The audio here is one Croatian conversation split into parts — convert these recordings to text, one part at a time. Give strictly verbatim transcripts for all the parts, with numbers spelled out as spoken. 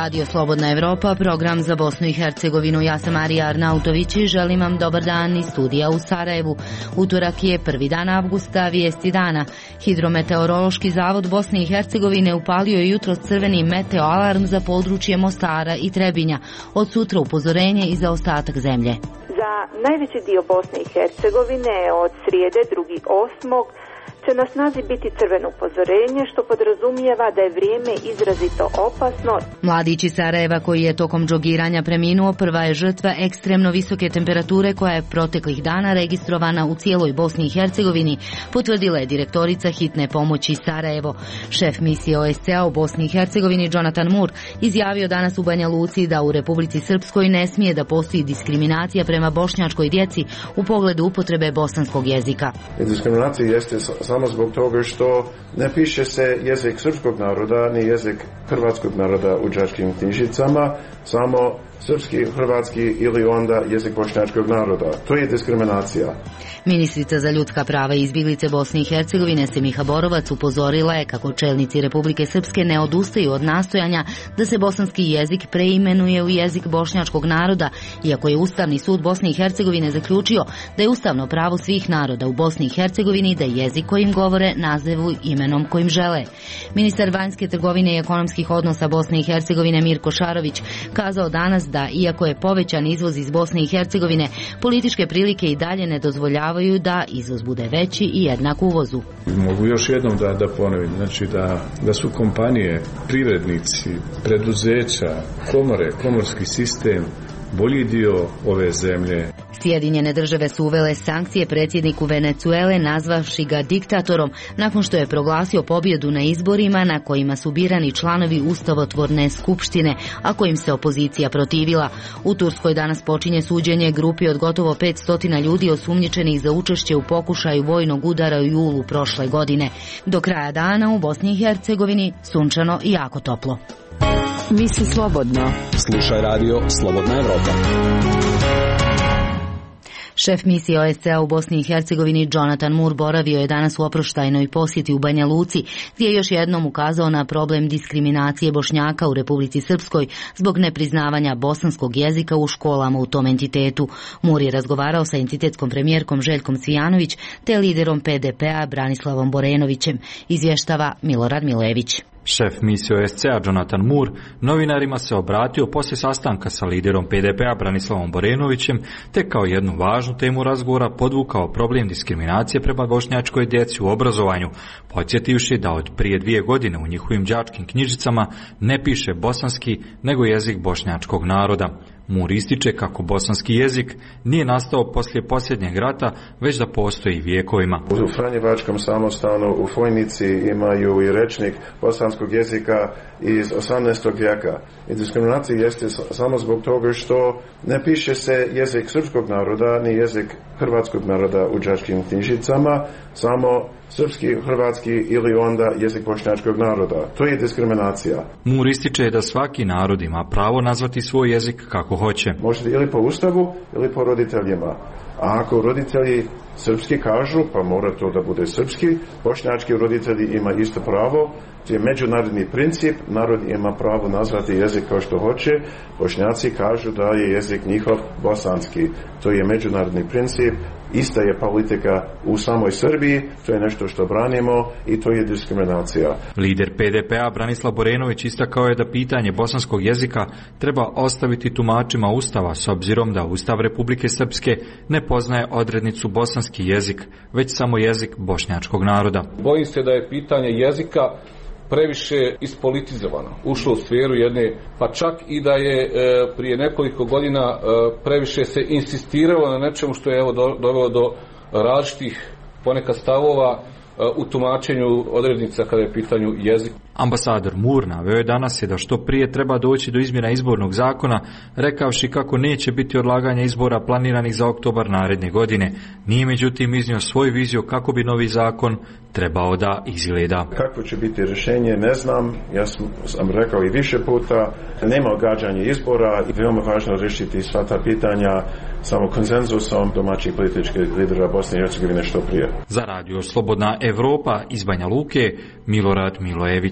Radio Slobodna Evropa, program za Bosnu i Hercegovinu. Ja sam Marija Arnautović i želim vam dobar dan iz studija u Sarajevu. Utorak je prvi dan avgusta, vijesti dana. Hidrometeorološki zavod Bosne i Hercegovine upalio je jutros crveni meteo alarm za područje Mostara i Trebinja. Od sutra upozorenje i za ostatak zemlje. Za najveći dio Bosne i Hercegovine od srijede drugi osmog će na snazi biti crveno upozorenje, što podrazumijeva da je vrijeme izrazito opasno. Mladić iz Sarajeva koji je tokom džogiranja preminuo prva je žrtva ekstremno visoke temperature koja je proteklih dana registrovana u cijeloj Bosni i Hercegovini, potvrdila je direktorica hitne pomoći Sarajevo. Šef misije O S C A u Bosni i Hercegovini Jonathan Moore izjavio danas u Banja Luci da u Republici Srpskoj ne smije da postoji diskriminacija prema bošnjačkoj djeci u pogledu upotrebe bosanskog jezika. Diskriminacija jeste samo zbog toga što ne piše se jezik srpskog naroda ni jezik hrvatskog naroda u đačkim knjižicama, samo srpski, hrvatski ili onda jezik bošnjačkog naroda. To je diskriminacija. Ministrica za ljudska prava i izbjeglice Bosne i Hercegovine Semiha Borovac upozorila je kako čelnici Republike Srpske ne odustaju od nastojanja da se bosanski jezik preimenuje u jezik bošnjačkog naroda, iako je Ustavni sud Bosne i Hercegovine zaključio da je ustavno pravo svih naroda u Bosni i Hercegovini da jezik kojim govore nazovu imenom kojim žele. Ministar vanjske trgovine i ekonomskih odnosa Bosne i Hercegovine Mirko Šarović kazao danas da, iako je povećan izvoz iz Bosne i Hercegovine, političke prilike i dalje ne dozvoljavaju da izvoz bude veći i jednak uvozu. Mogu još jednom da, da ponovim, znači da, da su kompanije, privrednici, preduzeća, komore, komorski sistem bolji dio ove zemlje. Sjedinjene države su uvele sankcije predsjedniku Venezuele nazvavši ga diktatorom nakon što je proglasio pobjedu na izborima na kojima su birani članovi ustavotvorne skupštine, a kojim se opozicija protivila. U Turskoj danas počinje suđenje grupi od gotovo petsto ljudi osumnjičenih za učešće u pokušaju vojnog udara u julu prošle godine. Do kraja dana u Bosni i Hercegovini sunčano i jako toplo. Misli slobodno. Slušaj radio Slobodna Evropa. Šef misije O S C A u Bosni i Hercegovini Jonathan Moore boravio je danas u oproštajnoj posjeti u Banja Luci, gdje je još jednom ukazao na problem diskriminacije Bošnjaka u Republici Srpskoj zbog nepriznavanja bosanskog jezika u školama u tom entitetu. Moore je razgovarao sa entitetskom premijerkom Željkom Cvijanović te liderom P D P-a Branislavom Borenovićem, izvještava Milorad Milević. Šef misije O S C A Jonathan Moore novinarima se obratio poslije sastanka sa liderom P D P-a Branislavom Borenovićem, te kao jednu važnu temu razgovora podvukao problem diskriminacije prema bošnjačkoj djeci u obrazovanju, podsjetivši da od prije dvije godine u njihovim đačkim knjižicama ne piše bosanski nego jezik bošnjačkog naroda. Moore ističe kako bosanski jezik nije nastao poslije posljednjeg rata, već da postoji vijekovima. U Franjevačkom samostanu u Fojnici imaju i rečnik bosanskog jezika iz osamnaestog vijeka. I diskriminacija jeste samo zbog toga što ne piše se jezik srpskog naroda ni jezik hrvatskog naroda u đačkim knjižicama, samo srpski, hrvatski ili onda jezik bošnjačkog naroda. To je diskriminacija. Moore ističe da svaki narod ima pravo nazvati svoj jezik kako hoće. Možete ili po ustavu ili po roditeljima. A ako roditelji srpski kažu, pa mora to da bude srpski, bošnjački roditelji ima isto pravo. To je međunarodni princip, narod ima pravo nazvati jezik kao što hoće, bošnjaci kažu da je jezik njihov bosanski. To je međunarodni princip, ista je politika u samoj Srbiji, to je nešto što branimo i to je diskriminacija. Lider P D P-a Branislav Borenović istakao je da pitanje bosanskog jezika treba ostaviti tumačima Ustava, s obzirom da Ustav Republike Srpske ne poznaje odrednicu bosanski jezik, već samo jezik bošnjačkog naroda. Bojim se da je pitanje jezika previše ispolitizovano, ušlo u sferu jedne, pa čak i da je e, prije nekoliko godina e, previše se insistiralo na nečemu što je evo do, dovelo do različitih ponekad stavova e, u tumačenju odrednica kada je pitanju jezik. Ambasador Moore naveo je danas je da što prije treba doći do izmjena izbornog zakona, rekavši kako neće biti odlaganja izbora planiranih za oktobar naredne godine. Nije međutim iznio svoju viziju kako bi novi zakon trebao da izgleda. Kako će biti rješenje, ne znam. Ja sam, sam rekao i više puta, nema odgađanja izbora i veoma važno riješiti sva ta pitanja samo konsenzusom domaćih političkih lidera Bosne i Hercegovine što prije. Za radio Slobodna Evropa iz Banja Luke, Milorad Milojević.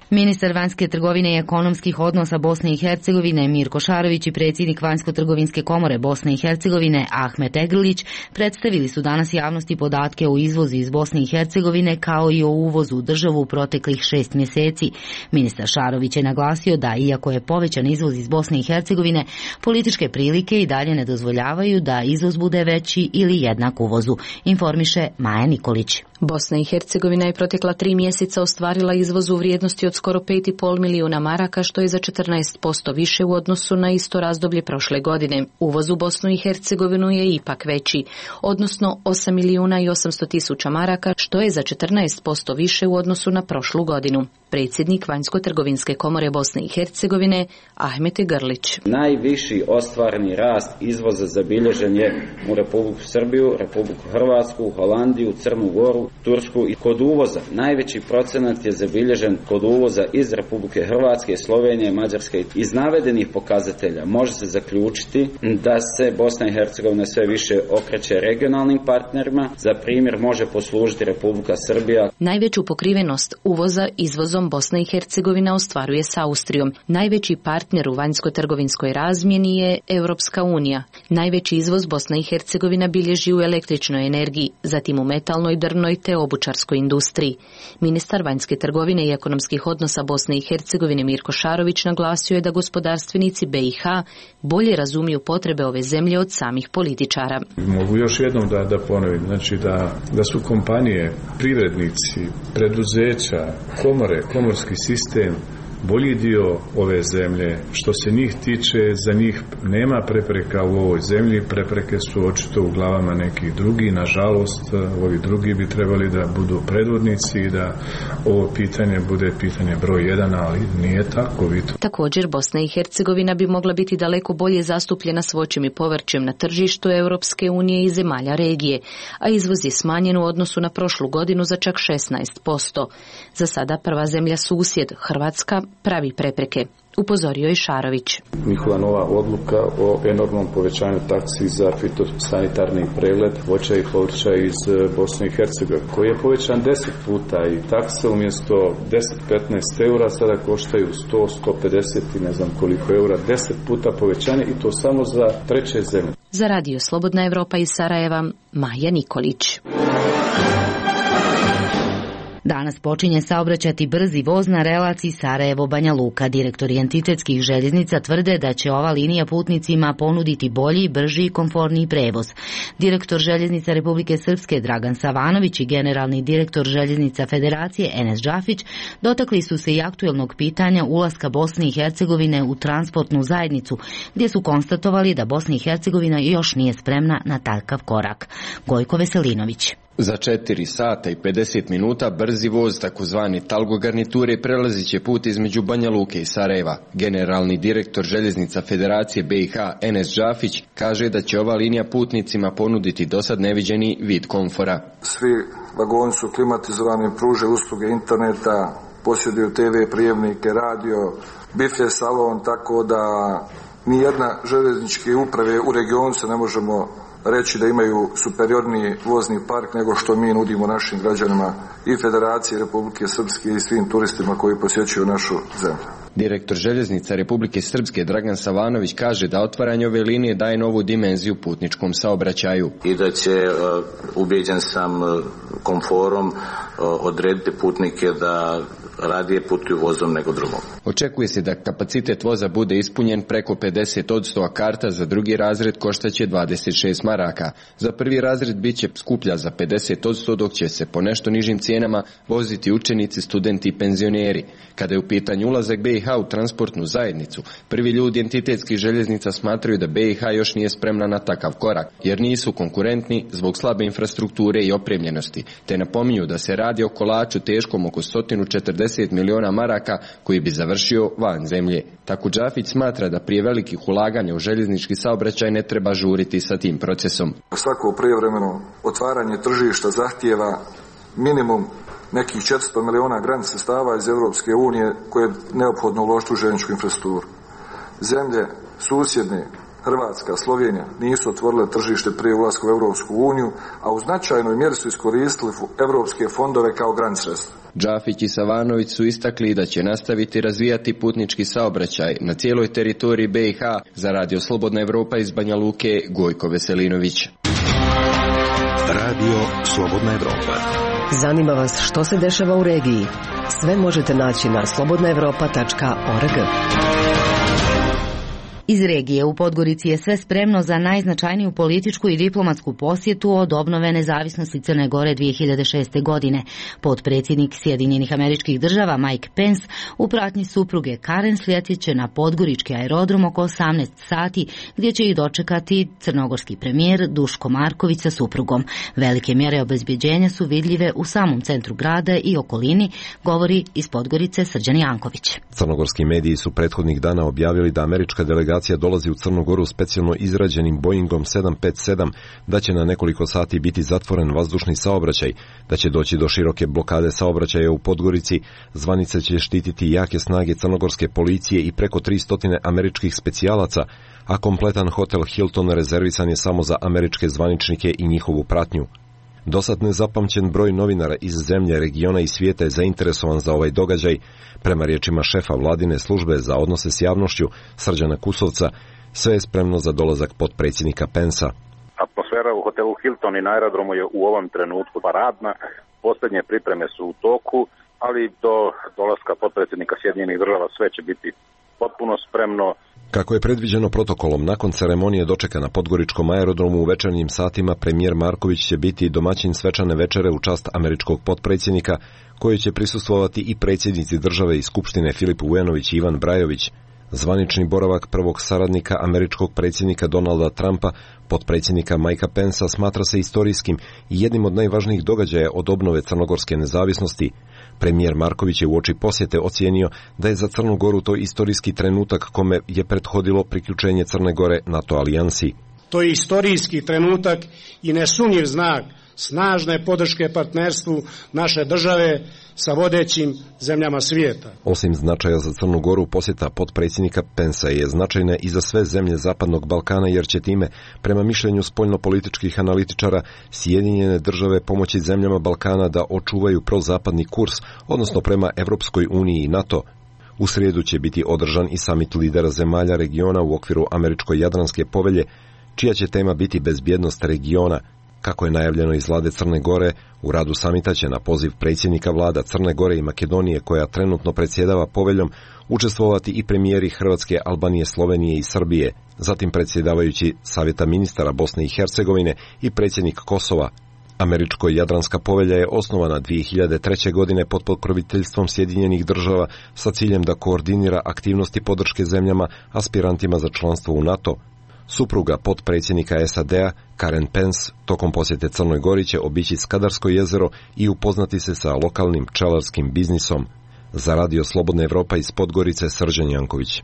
Ministar vanjske trgovine i ekonomskih odnosa Bosne i Hercegovine Mirko Šarović i predsjednik Vanjsko-trgovinske komore Bosne i Hercegovine Ahmet Egrlić predstavili su danas javnosti podatke o izvozu iz Bosne i Hercegovine kao i o uvozu u državu u proteklih šest mjeseci. Ministar Šarović je naglasio da, iako je povećan izvoz iz Bosne i Hercegovine, političke prilike i dalje ne dozvoljavaju da izvoz bude veći ili jednak uvozu, informiše Maja Nikolić. Bosna i Hercegovina je protekla tri mjeseca ostvarila izvoz u vrijednosti od skoro pet i pol milijuna maraka, što je za četrnaest posto više u odnosu na isto razdoblje prošle godine. Uvoz u Bosnu i Hercegovinu je ipak veći, odnosno osam milijuna i osamsto tisuća maraka, što je za četrnaest posto više u odnosu na prošlu godinu. Predsjednik Vanjsko-trgovinske komore Bosne i Hercegovine Ahmet Grlić. Najviši ostvareni rast izvoza zabilježen je u Republiku Srbiju, Republiku Hrvatsku, Holandiju, Crnu Goru, Tursku i kod uvoza. Najveći procenat je zabilježen kod uvoza iz Republike Hrvatske, Slovenije, Mađarske. Iz navedenih pokazatelja može se zaključiti da se Bosna i Hercegovina sve više okreće regionalnim partnerima. Za primjer može poslužiti Republika Srbija. Najveću pokrivenost uvoza izvozom Bosna i Hercegovina ostvaruje s Austrijom. Najveći partner u vanjsko-trgovinskoj razmjeni je Europska unija. Najveći izvoz Bosna i Hercegovina bilježi u električnoj energiji, zatim u metalnoj, drvnoj te obućarskoj industriji. Ministar vanjske trgovine i ekonomskih odnosa Bosne i Hercegovine Mirko Šarović naglasio je da gospodarstvenici B i H bolje razumiju potrebe ove zemlje od samih političara. Mogu još jednom da, da ponovim, znači da, da su kompanije, privrednici, preduzeća, komore, komorski sistem bolji dio ove zemlje. Što se njih tiče, za njih nema prepreka u ovoj zemlji, prepreke su očito u glavama nekih drugih. Nažalost, ovi drugi bi trebali da budu predvodnici i da ovo pitanje bude pitanje broj jedan, ali nije tako. Vito. Također, Bosna i Hercegovina bi mogla biti daleko bolje zastupljena s voćem i povrćem na tržištu Europske unije i zemalja regije, a izvoz je smanjen u odnosu na prošlu godinu za čak šesnaest posto. Za sada prva zemlja susjed, Hrvatska, pravi prepreke, upozorio je Šarović. Njihova nova odluka o enormnom povećanju taksi za fitosanitarni pregled voća i povrća iz Bosne i Hercegovine, koji je povećan deset puta i takse umjesto deset do petnaest eura sada koštaju sto do sto pedeset i ne znam koliko eura, deset puta povećanje i to samo za treće zemlje. Za Radio Slobodna Evropa iz Sarajeva, Maja Nikolić. Danas počinje saobraćati brzi voz na relaciji Sarajevo-Banja Luka. Direktori entitetskih željeznica tvrde da će ova linija putnicima ponuditi bolji, brži i komforniji prevoz. Direktor željeznica Republike Srpske Dragan Savanović i generalni direktor željeznica Federacije Enes Džafić dotakli su se i aktuelnog pitanja ulaska Bosne i Hercegovine u transportnu zajednicu, gdje su konstatovali da Bosna i Hercegovina još nije spremna na takav korak. Gojko Veselinović. Za četiri sata i pedeset minuta brzi voz takozvani Talgo garniture prelazit će put između Banja Luke i Sarajeva. Generalni direktor željeznica Federacije B i H Enes Džafić kaže da će ova linija putnicima ponuditi dosad neviđeni vid komfora. Svi vagoni su klimatizovani, pruže usluge interneta, posjeduju te ve prijemnike, radio, bife salon, tako da nijedna željezničke uprave u regionu se ne možemo reći da imaju superiorniji vozni park nego što mi nudimo našim građanima i Federacije Republike Srpske i svim turistima koji posjećuju našu zemlju. Direktor željeznica Republike Srpske Dragan Savanović kaže da otvaranje ove linije daje novu dimenziju putničkom saobraćaju. I da će, uh, ubeđen sam, uh, komforom uh, odrediti putnike da radije putuju vozom nego drugom. Očekuje se da kapacitet voza bude ispunjen preko pedeset posto, a karta za drugi razred koštaće dvadeset šest maraka. Za prvi razred bit će skuplja za pedeset posto, dok će se po nešto nižim cijenama voziti učenici, studenti i penzioneri. Kada je u pitanju ulazak B i H u transportnu zajednicu, prvi ljudi entitetskih željeznica smatraju da B i H još nije spremna na takav korak, jer nisu konkurentni zbog slabe infrastrukture i opremljenosti, te napominju da se radi o kolaču teškom oko sto četrdeset miliona maraka koji bi završio van zemlje. Tako Džafić smatra da prije velikih ulaganja u željeznički saobraćaj ne treba žuriti sa tim procesom. Svako prijevremeno otvaranje tržišta zahtijeva minimum nekih četiristo miliona grant sredstava iz Europske unije koje je neophodno uložiti u željezničku infrastrukturu. Zemlje susjedne, Hrvatska, Slovenija, nisu otvorile tržište prije ulaska u Europsku uniju, a u značajnoj mjeri su iskoristili europske fondove kao grant sredstva. Džafić i Savanović su istakli da će nastaviti razvijati putnički saobraćaj na cijeloj teritoriji B i H. Za Radio Slobodna Evropa iz Banja Luke, Gojko Veselinović. Radio Slobodna Evropa. Zanima vas što se dešava u regiji? Sve možete naći na slobodna evropa tačka org. Iz regije u Podgorici je sve spremno za najznačajniju političku i diplomatsku posjetu od obnove nezavisnosti Crne Gore dvije hiljade šeste. godine. Potpredsjednik Sjedinjenih Američkih Država Mike Pence u pratnji supruge Karen sljetit će na Podgorički aerodrom oko osamnaest sati, gdje će ih dočekati crnogorski premijer Duško Marković sa suprugom. Velike mjere obezbjeđenja su vidljive u samom centru grada i okolini, govori iz Podgorice Srđan Janković. Crnogorski mediji su prethodnih dana objavili da američka delegacija dolazi u Crnu Goru specijalno izrađenim Boeingom sedam pet sedam, da će na nekoliko sati biti zatvoren vazdušni saobraćaj, da će doći do široke blokade saobraćaja u Podgorici, zvanice će štititi jake snage crnogorske policije i preko tristo američkih specijalaca, a kompletan hotel Hilton rezervisan je samo za američke zvaničnike i njihovu pratnju. Dosad nezapamćen broj novinara iz zemlje, regiona i svijeta je zainteresovan za ovaj događaj. Prema riječima šefa vladine službe za odnose s javnošću, Srđana Kusovca, sve je spremno za dolazak potpredsjednika Pensa. Atmosfera u hotelu Hilton i na aerodromu je u ovom trenutku paradna. Posljednje pripreme su u toku, ali do dolaska potpredsjednika Sjedinjenih Država sve će biti potpuno spremno. Kako je predviđeno protokolom, nakon ceremonije dočeka na Podgoričkom aerodromu u večernjim satima, premijer Marković će biti domaćin svečane večere u čast američkog potpredsjednika, koji će prisustvovati i predsjednici države i skupštine Filip Vujanović i Ivan Brajović. Zvanični boravak prvog saradnika američkog predsjednika Donalda Trumpa, potpredsjednika Mikea Pensa, smatra se istorijskim i jednim od najvažnijih događaja od obnove crnogorske nezavisnosti. Premijer Marković je uoči posjete ocijenio da je za Crnu Goru to istorijski trenutak kome je prethodilo priključenje Crne Gore NATO alijansi. To je istorijski trenutak i nesumnjiv znak snažne podrške partnerstvu naše države sa vodećim zemljama svijeta. Osim značaja za Crnu Goru, posjeta potpredsjednika Pensa je značajna i za sve zemlje Zapadnog Balkana, jer će time, prema mišljenju spoljnopolitičkih analitičara, Sjedinjene države pomoći zemljama Balkana da očuvaju prozapadni kurs, odnosno prema Evropskoj uniji i NATO. U srijedu će biti održan i samit lidera zemalja regiona u okviru Američko-Jadranske povelje, čija će tema biti bezbjednost regiona. Kako je najavljeno iz vlade Crne Gore, u radu samita će na poziv predsjednika vlada Crne Gore i Makedonije, koja trenutno predsjedava poveljom, učestvovati i premijeri Hrvatske, Albanije, Slovenije i Srbije, zatim predsjedavajući Savjeta ministara Bosne i Hercegovine i predsjednik Kosova. Američko-Jadranska povelja je osnovana dvije hiljade treće. godine pod pokroviteljstvom Sjedinjenih država sa ciljem da koordinira aktivnosti podrške zemljama aspirantima za članstvo u NATO. Supruga potpredsjednika S A D-a, Karen Pence, tokom posjete Crnoj Gori će obići Skadarsko jezero i upoznati se sa lokalnim pčelarskim biznisom. Za Radio Slobodna Evropa iz Podgorice, Srđan Janković.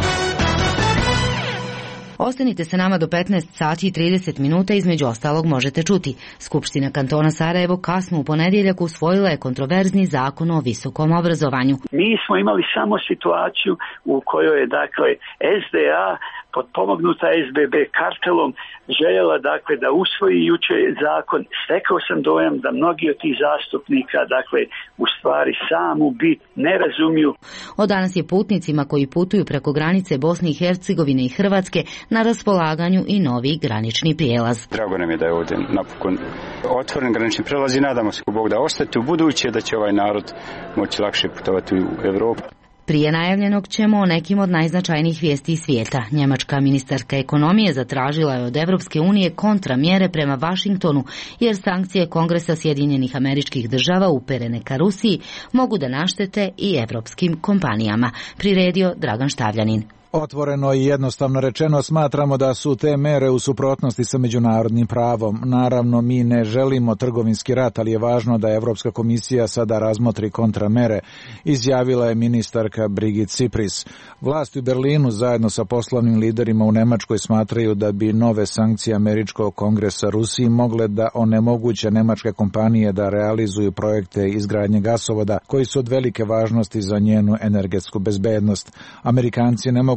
Ostanite sa nama do petnaest sati i trideset minuta, između ostalog možete čuti. Skupština kantona Sarajevo kasno u ponedjeljak usvojila je kontroverzni zakon o visokom obrazovanju. Mi smo imali samo situaciju u kojoj je dakle S D A potpomognuta S B B kartelom željela dakle da usvoji jučer zakon. Stekao sam dojam da mnogi od tih zastupnika dakle u stvari samu bit ne razumiju. Od danas je putnicima koji putuju preko granice Bosne i Hercegovine i Hrvatske na raspolaganju i novi granični prijelaz. Drago nam je da je ovdje napokon otvoren granični prijelaz i nadamo se, Bog da ostati u buduće, da će ovaj narod moći lakše putovati u Evropu. Prije najavljenog ćemo o nekim od najznačajnijih vijesti iz svijeta. Njemačka ministarka ekonomije zatražila je od Evropske unije kontramjere prema Vašingtonu, jer sankcije Kongresa Sjedinjenih Američkih Država uperene ka Rusiji mogu da naštete i evropskim kompanijama. Priredio Dragan Štavljanin. Otvoreno i jednostavno rečeno smatramo da su te mere u suprotnosti sa međunarodnim pravom. Naravno, mi ne želimo trgovinski rat, ali je važno da Evropska komisija sada razmotri kontramere, izjavila je ministarka Birgit Cypris. Vlasti u Berlinu zajedno sa poslovnim liderima u Nemačkoj smatraju da bi nove sankcije Američkog kongresa Rusiji mogle da onemoguće nemačke kompanije da realizuju projekte izgradnje gasovoda koji su od velike važnosti za njenu energetsku bezbednost. Amerikanci ne mogu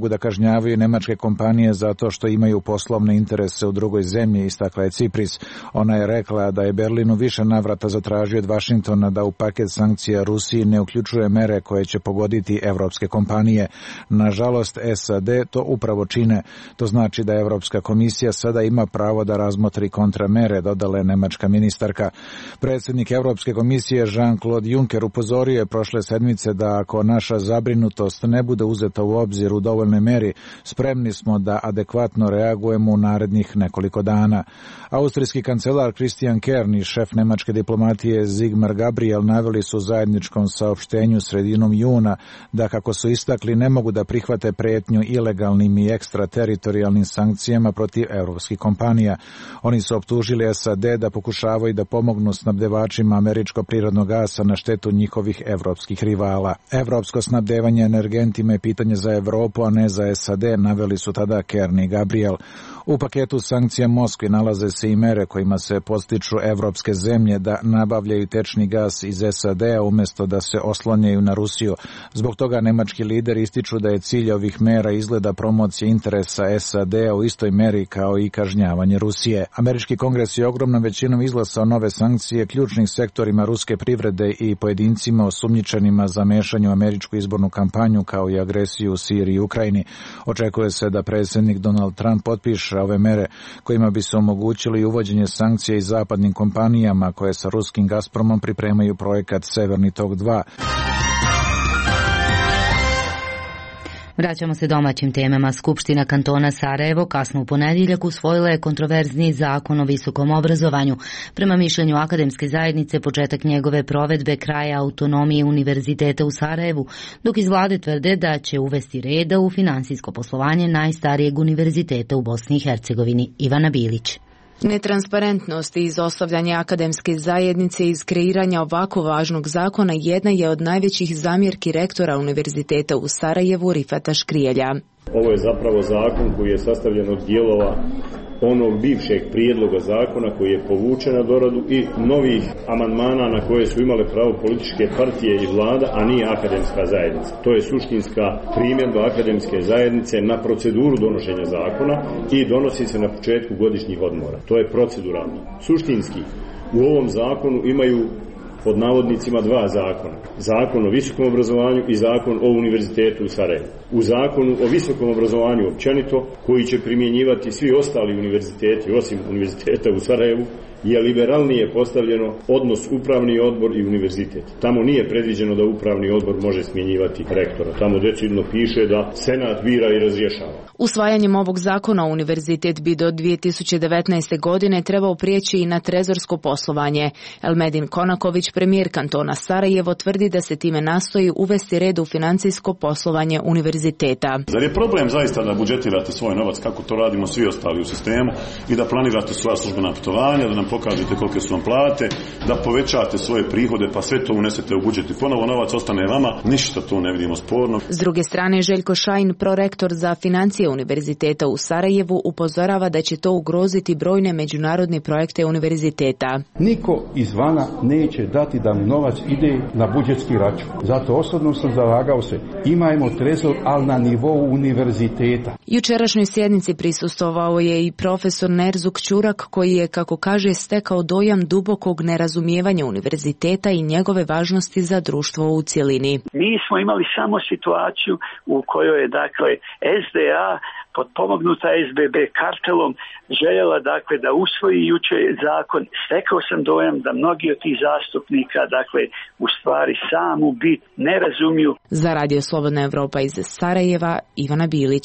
mogu da kažnjavaju nemačke kompanije zato što imaju poslovne interese u drugoj zemlji, istakla je Cipris. Ona je rekla da je Berlinu više navrata zatražio od Vašingtona da u paket sankcija Rusiji ne uključuje mere koje će pogoditi evropske kompanije. Nažalost, S A D to upravo čine. To znači da Evropska komisija sada ima pravo da razmotri kontramere, dodala je nemačka ministarka. Predsjednik Evropske komisije Jean-Claude Juncker upozorio je prošle sedmice da ako naša zabrinutost ne bude uzeta u obzir u dovoljnoj meri, spremni smo da adekvatno reagujemo u narednih nekoliko dana. Austrijski kancelar Christian Kern i šef nemačke diplomatije Sigmar Gabriel naveli su u zajedničkom saopštenju sredinom juna da, kako su istakli, ne mogu da prihvate pretnju ilegalnim i ekstrateritorijalnim sankcijama protiv evropskih kompanija. Oni su optužili S A D da pokušavaju da pomognu snabdevačima američkog prirodnog gasa na štetu njihovih evropskih rivala. Evropsko snabdevanje energentima je pitanje za Evropu, a ne za S A D, naveli su tada Kern i Gabriel. U paketu sankcija Moskvi nalaze se i mere kojima se podstiču evropske zemlje da nabavljaju tečni gas iz S A D-a umjesto da se oslanjaju na Rusiju. Zbog toga nemački lideri ističu da je cilj ovih mera izgleda promocija interesa S A D-a u istoj meri kao i kažnjavanje Rusije. Američki kongres je ogromnom većinom izglasao nove sankcije ključnim sektorima ruske privrede i pojedincima osumnjičenima za mešanje u američku izbornu kampanju kao i agresiju u Siriji i Ukrajini. Očekuje se da predsjednik Donald Trump potpiše ove mere kojima bi se omogućili uvođenje sankcija i zapadnim kompanijama koje sa ruskim Gazpromom pripremaju projekat Severni tok dva. Vraćamo se domaćim temama. Skupština kantona Sarajevo kasno u ponedjeljak usvojila je kontroverzni zakon o visokom obrazovanju. Prema mišljenju akademske zajednice, početak njegove provedbe kraja autonomije univerziteta u Sarajevu, dok iz vlade tvrde da će uvesti reda u finansijsko poslovanje najstarijeg univerziteta u Bosni i Hercegovini. Ivana Bilić. Netransparentnost i izostavljanje akademske zajednice iz kreiranja ovako važnog zakona jedna je od najvećih zamjerki rektora Univerziteta u Sarajevu Rifata Škrijelja. Ovo je zapravo zakon koji je sastavljen od dijelova onog bivšeg prijedloga zakona koji je povučen na doradu i novih amandmana na koje su imale pravo političke partije i vlada, a nije akademska zajednica. To je suštinska primjedba akademske zajednice na proceduru donošenja zakona i donosi se na početku godišnjih odmora. To je proceduralno. Suštinski u ovom zakonu imaju pod navodnicima dva zakona. Zakon o visokom obrazovanju i zakon o univerzitetu u Sarajevu. U zakonu o visokom obrazovanju općenito, koji će primjenjivati svi ostali univerziteti osim univerziteta u Sarajevu, je liberalnije postavljeno odnos upravni odbor i univerzitet. Tamo nije predviđeno da upravni odbor može smjenjivati rektora. Tamo decidno piše da senat bira i razrješava. Usvajanjem ovog zakona univerzitet bi do dvije tisuće devetnaeste. godine trebao prijeći i na trezorsko poslovanje. Elmedin Konaković, premijer kantona Sarajevo, tvrdi da se time nastoji uvesti red u financijsko poslovanje univerziteta. Zar je problem zaista da budžetirate svoj novac kako to radimo svi ostali u sistemu i da planirate svoja službena putovanja, da nam pokažete kolike su vam plate, da povećate svoje prihode pa sve to unesete u budžet i ponovo novac ostane vama, ništa tu ne vidimo sporno. S druge strane, Željko Šajn, prorektor za financije univerziteta u Sarajevu, upozorava da će to ugroziti brojne međunarodne projekte univerziteta. Niko izvana neće dati da mu novac ide na budžetski račun. Zato osobno sam zalagao se, imajmo trezor, ali na nivou univerziteta. Jučerašnjoj sjednici prisustvovao je i profesor Nerzuk Ćurak, koji je, kako kaže, stekao dojam dubokog nerazumijevanja univerziteta i njegove važnosti za društvo u cjelini. Mi smo imali samo situaciju u kojoj je, dakle, S D A potpomognuta S B B kartelom željela, dakle, da usvoji juče zakon. Stekao sam dojam da mnogi od tih zastupnika, dakle, u stvari samu bit ne razumiju. Za Radio Slobodna Evropa iz Sarajeva, Ivana Bilić.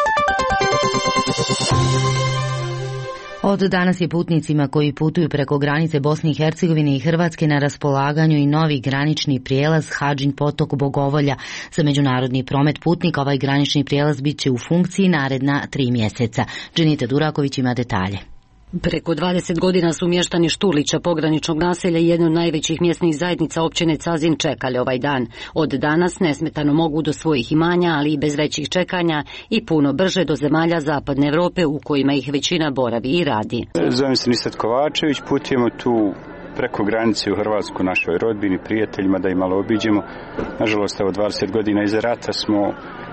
Od danas je putnicima koji putuju preko granice Bosne i Hercegovine i Hrvatske na raspolaganju i novi granični prijelaz Hadžin potok Bogovolja. Za međunarodni promet putnika ovaj granični prijelaz bit će u funkciji naredna tri mjeseca. Dženita Duraković ima detalje. Preko dvadeset godina su mještani Štulića, pograničnog naselja i jedne od najvećih mjesnih zajednica općine Cazin čekali ovaj dan. Od danas nesmetano mogu do svojih imanja, ali i bez većih čekanja i puno brže do zemalja Zapadne Europe u kojima ih većina boravi i radi. Zovem se Nisad Kovačević, putujemo tu preko granice u Hrvatsku našoj rodbini, prijateljima da ih malo obiđemo. Nažalost, evo dvadeset godina iza rata smo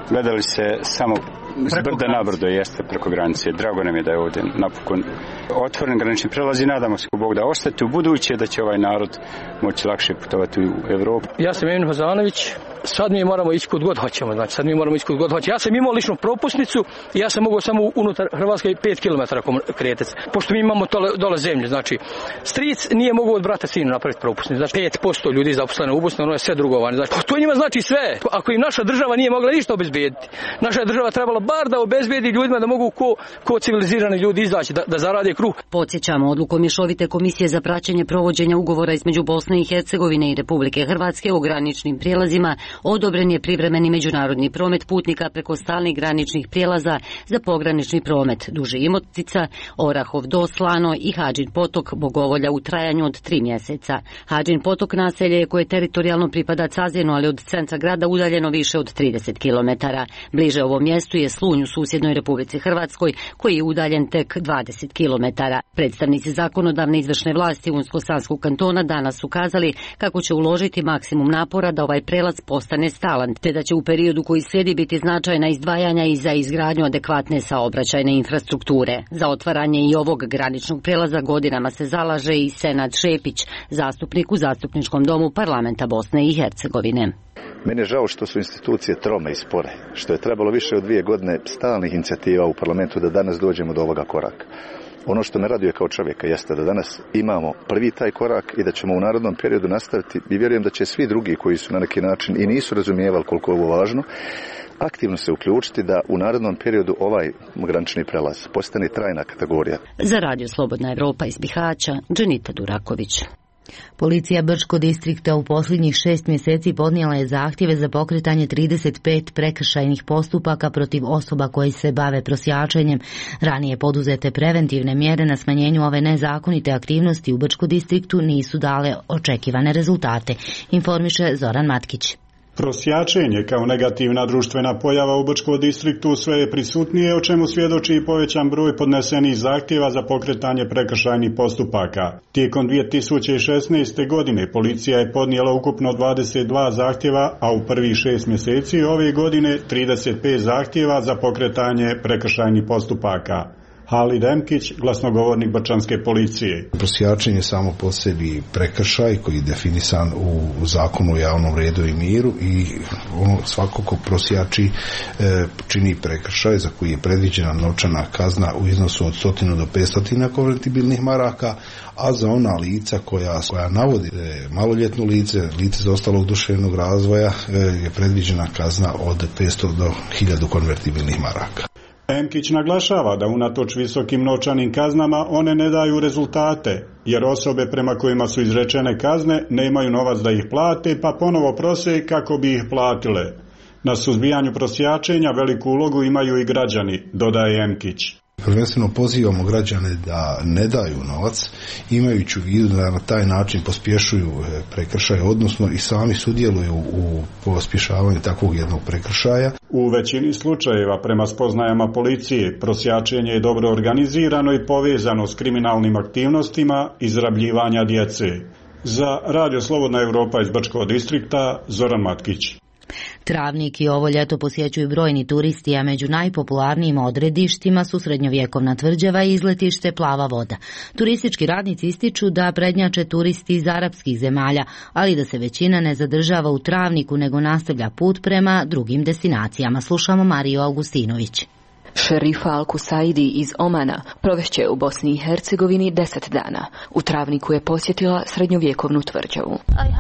gledali se samo s brda na brdo, jeste preko granice. Drago nam je da je ovdje napokon otvoren granični prelaz i nadamo se, Bog da ostati u buduće, da će ovaj narod moći lakše putovati u Evropu. Ja sam Emin Hozanović. Sad mi moramo ići kud god hoćemo, znači sad mi moramo ići kud god hoćemo. Ja sam imao ličnu propusnicu i ja sam mogao samo unutar Hrvatske pet kilometara kretati. Pošto mi imamo tole, dole zemlju, znači stric nije mogao od brata sinu napraviti propusnicu. Znači pet posto ljudi zaposleno u Bosni, ono je sve drugovane. Znači to njima znači sve. Ako im naša država nije mogla ništa obezbediti, naša država trebala bar da obezbedi ljudima da mogu ko, ko civilizirani ljudi izaći, da, da zarade kruh. Podsjećamo, odlukom Mješovite komisije za praćenje provođenja ugovora između Bosne i Hercegovine i Republike Hrvatske o graničnim prijelazima odobren je privremeni međunarodni promet putnika preko stalnih graničnih prijelaza za pogranični promet Duže Imottica, Orahov do Slano i Hadžin potok Bogovolja u trajanju od tri mjeseca. Hadžin potok naselje je koje teritorijalno pripada Cazinu, ali od centra grada udaljeno više od trideset kilometara. Bliže ovom mjestu je Slunj u susjednoj Republici Hrvatskoj, koji je udaljen tek dvadeset kilometara. Predstavnici zakonodavne izvršne vlasti Unsko-Sanskog kantona danas su kazali kako će uložiti maksimum napora da ovaj prelaz postane stalan, te da će u periodu koji slijedi biti značajna izdvajanja i za izgradnju adekvatne saobraćajne infrastrukture. Za otvaranje i ovog graničnog prelaza godinama se zalaže i Senad Šepić, zastupnik u Zastupničkom domu Parlamenta Bosne i Hercegovine. Meni je žao što su institucije trome i spore, što je trebalo više od dvije godine stalnih inicijativa u parlamentu da danas dođemo do ovoga koraka. Ono što me raduje kao čovjeka jeste da danas imamo prvi taj korak i da ćemo u narednom periodu nastaviti i vjerujem da će svi drugi koji su na neki način i nisu razumijevali koliko je ovo važno, aktivno se uključiti da u narednom periodu ovaj granični prelaz postane trajna kategorija. Za Radio Slobodna Evropa iz Bihaća, Dženita Duraković. Policija Brčko distrikta u posljednjih šest mjeseci podnijela je zahtjeve za pokretanje trideset pet prekršajnih postupaka protiv osoba koji se bave prosjačenjem. Ranije poduzete preventivne mjere na smanjenju ove nezakonite aktivnosti u Brčko distriktu nisu dale očekivane rezultate, informiše Zoran Matkić. Prosjačenje kao negativna društvena pojava u Brčkom distriktu sve je prisutnije, o čemu svjedoči i povećan broj podnesenih zahtjeva za pokretanje prekršajnih postupaka. Tijekom dvije tisuće šesnaeste. godine policija je podnijela ukupno dvadeset dva zahtjeva, a u prvih šest mjeseci ove godine trideset pet zahtjeva za pokretanje prekršajnih postupaka. Halid Emkić, glasnogovornik brčanske policije. Prosjačenje samo po sebi prekršaj koji je definisan u zakonu o javnom redu i miru i ono svako ko prosjači e, čini prekršaj za koji je predviđena novčana kazna u iznosu od sto do petsto konvertibilnih maraka, a za ona lica koja, koja navodi e, maloljetno lice, lice zaostalog duševnog razvoja e, je predviđena kazna od petsto do hiljadu konvertibilnih maraka. Emkić naglašava da unatoč visokim novčanim kaznama one ne daju rezultate, jer osobe prema kojima su izrečene kazne nemaju novac da ih plate, pa ponovo prose kako bi ih platile. Na suzbijanju prosjačenja veliku ulogu imaju i građani, dodaje Emkić. Prvenstveno pozivamo građane da ne daju novac, imajući u vidu da na taj način pospješuju prekršaj, odnosno i sami sudjeluju u pospješavanju takvog jednog prekršaja. U većini slučajeva, prema spoznajama policije, prosjačenje je dobro organizirano i povezano s kriminalnim aktivnostima izrabljivanja djece. Za Radio Slobodna Evropa iz Brčkog distrikta, Zoran Matkić. Travnik i ovo ljeto posjećuju brojni turisti, a među najpopularnijim odredištima su srednjovjekovna tvrđava i izletište Plava voda. Turistički radnici ističu da prednjače turisti iz arapskih zemalja, ali da se većina ne zadržava u Travniku nego nastavlja put prema drugim destinacijama. Slušamo Mariju Augustinović. Šerifa Al-Kusaidi iz Omana provešće u Bosni i Hercegovini deset dana. U Travniku je posjetila srednjovjekovnu tvrđavu.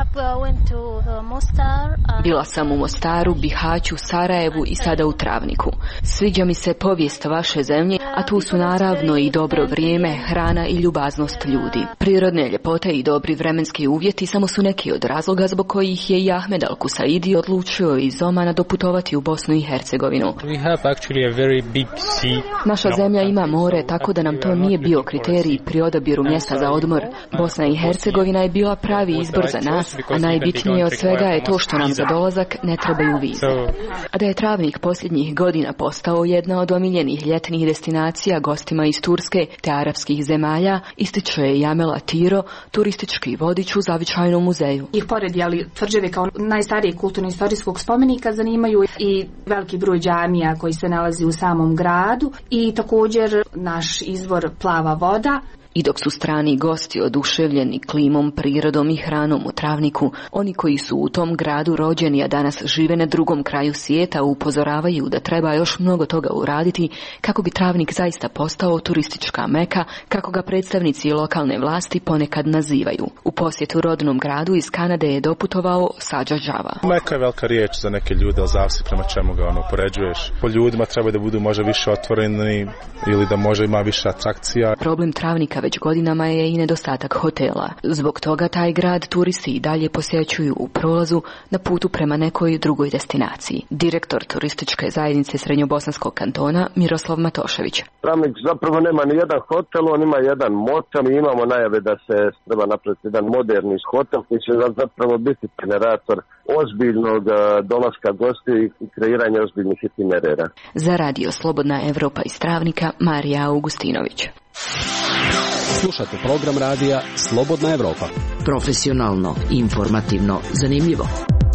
Bila sam u Mostaru, Bihaću, Sarajevu i sada u Travniku. Sviđa mi se povijest vaše zemlje, a tu su naravno i dobro vrijeme, hrana i ljubaznost ljudi. Prirodne ljepote i dobri vremenski uvjeti samo su neki od razloga zbog kojih je i Ahmed Al-Kusaidi odlučio iz Omana doputovati u Bosnu i Hercegovinu. We have actually a very big Naša zemlja ima more, tako da nam to nije bio kriterij pri odabiru mjesta za odmor. Bosna i Hercegovina je bila pravi izbor za nas, a najbitnije od svega je to što nam za dolazak ne trebaju vize. A da je Travnik posljednjih godina postao jedna od omiljenih ljetnih destinacija gostima iz Turske te arapskih zemalja, ističe Jamela Tiro, turistički vodič u zavičajnom muzeju. I pored jeli, tvrđave kao najstarijeg kulturno-istorijskog spomenika zanimaju i veliki broj džamija koji se nalazi u samom gradu i također naš izvor plava voda. I dok su strani gosti oduševljeni klimom, prirodom i hranom u Travniku, oni koji su u tom gradu rođeni, a danas žive na drugom kraju svijeta, upozoravaju da treba još mnogo toga uraditi kako bi Travnik zaista postao turistička meka, kako ga predstavnici lokalne vlasti ponekad nazivaju. U posjetu rodnom gradu iz Kanade je doputovao Sađa Džava. Meka je velika riječ za neke ljude, ali zavisi prema čemu ga ono poređuješ. Po ljudima treba da budu možda više otvoreni ili da možda ima više atrakcija. Problem Travnika već godinama je i nedostatak hotela. Zbog toga taj grad turisti i dalje posjećuju u prolazu na putu prema nekoj drugoj destinaciji. Direktor turističke zajednice Srednjobosanskog kantona Miroslav Matošević. Travnik zapravo nema ni jedan hotel, on ima jedan motel. Mi imamo najave da se treba napraviti jedan moderni hotel koji će zapravo biti generator ozbiljnog dolaska gostiju i kreiranja ozbiljnih itinerera. Za radio Slobodna Evropa iz Travnika, Marija Augustinović. Slušate program radija Slobodna Evropa. Profesionalno, informativno, zanimljivo.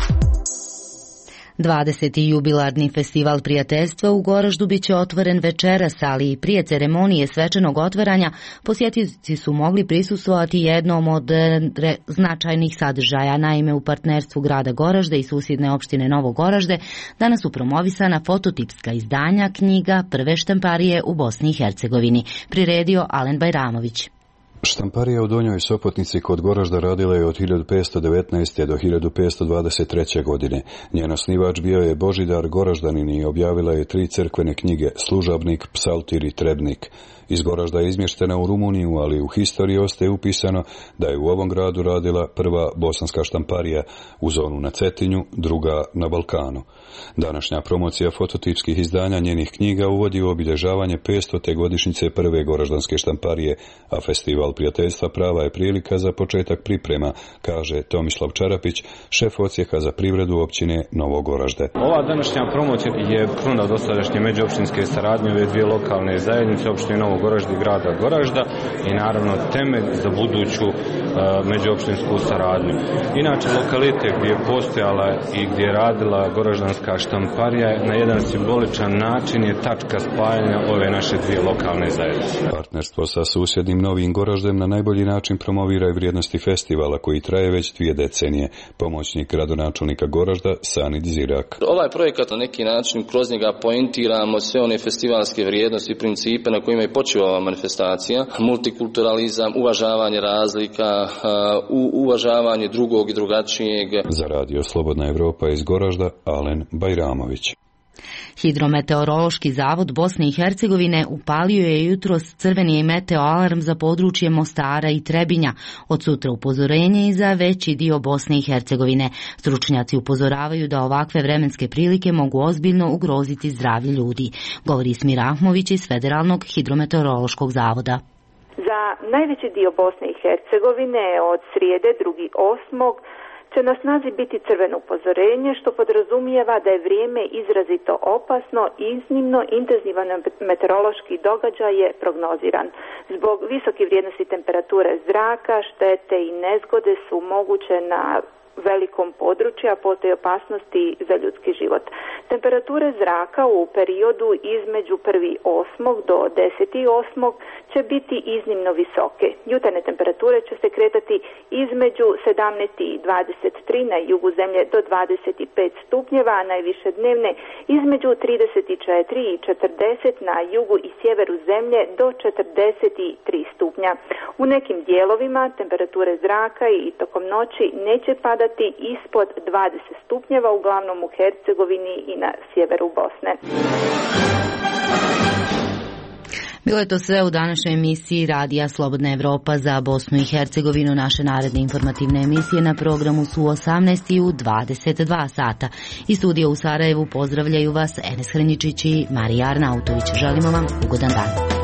dvadeseti jubilarni festival prijateljstva u Goraždu biće otvoren večeras, ali i prije ceremonije svečanog otvaranja posjetioci su mogli prisustvovati jednom od re, značajnih sadržaja. Naime, u partnerstvu grada Goražde i susjedne opštine Novo Goražde danas su promovisana fototipska izdanja knjiga prve štamparije u Bosni i Hercegovini. Priredio Alen Bajramović. Štamparija u Donjoj Sopotnici kod Goražda radila je od hiljadu petsto devetnaeste. do hiljadu petsto dvadeset treće. godine. Njen osnivač bio je Božidar Goraždanin i objavila je tri crkvene knjige Služabnik, Psaltir i Trebnik. Iz Goražda je izmještena u Rumuniju, ali u historiji ostaje upisano da je u ovom gradu radila prva bosanska štamparija, u zonu na Cetinju, druga na Balkanu. Današnja promocija fototipskih izdanja njenih knjiga uvodi u obilježavanje petstote godišnjice prve goraždanske štamparije, a festival prijateljstva prava je prilika za početak priprema, kaže Tomislav Čarapić, šef odsjeka za privredu općine Novo Goražde. Ova današnja promocija je kruna dosadašnje međuopćinske saradnje ove dvije lokalne zajednice, opštine Novo Goražde i grada Goražda, i naravno temelj za buduću uh, međuopštinsku saradnju. Inače, lokalitet gdje je postojala i gdje je radila goraždanska štamparija na jedan simboličan način je tačka spajanja ove naše dvije lokalne zajednice. Partnerstvo sa susjednim Novim Goraždem na najbolji način promovira i vrijednosti festivala koji traje već dvije decenije. Pomoćnik gradonačelnika Goražda Sanid Zirak. Ovaj projekat na neki način kroz njega poentiramo sve one festivalske vrijednosti i principe na kojima je počela ova manifestacija. Multikulturalizam, uvažavanje razlika, uvažavanje drugog i drugačijeg. Za radio Slobodna Evropa iz Goražda Alen Bajramović. Hidrometeorološki zavod Bosne i Hercegovine upalio je jutros crveni meteoalarm za područje Mostara i Trebinja. Od sutra upozorenje i za veći dio Bosne i Hercegovine. Stručnjaci upozoravaju da ovakve vremenske prilike mogu ozbiljno ugroziti zdravlje ljudi. Govori Smir Ahmović iz Federalnog hidrometeorološkog zavoda. Za najveći dio Bosne i Hercegovine od srijede drugi osmog će na snazi biti crveno upozorenje, što podrazumijeva da je vrijeme izrazito opasno i iznimno intenzivan meteorološki događaj je prognoziran. Zbog visoke vrijednosti temperature zraka, štete i nezgode su moguće na velikom području, a postoji opasnosti za ljudski život. Temperature zraka u periodu između prvog osmog do desetog osmog će biti iznimno visoke. Jutarnje temperature će se kretati između sedamnaest i dvadeset tri na jugu zemlje do dvadeset pet stupnjeva, a najviše dnevne između trideset četiri i četrdeset na jugu i sjeveru zemlje do četrdeset tri stupnja. U nekim dijelovima temperature zraka i tokom noći neće padati ispod dvadeset stupnjeva, uglavnom u Hercegovini i na sjeveru Bosne. Bilo je to sve u današnjoj emisiji Radija Slobodna Evropa za Bosnu i Hercegovinu. Naše naredne informativne emisije na programu su u osamnaest i u dvadeset dva sata. Iz studija u Sarajevu pozdravljaju vas Enes Hrničić i Marija Arnautović. Želimo vam ugodan dan.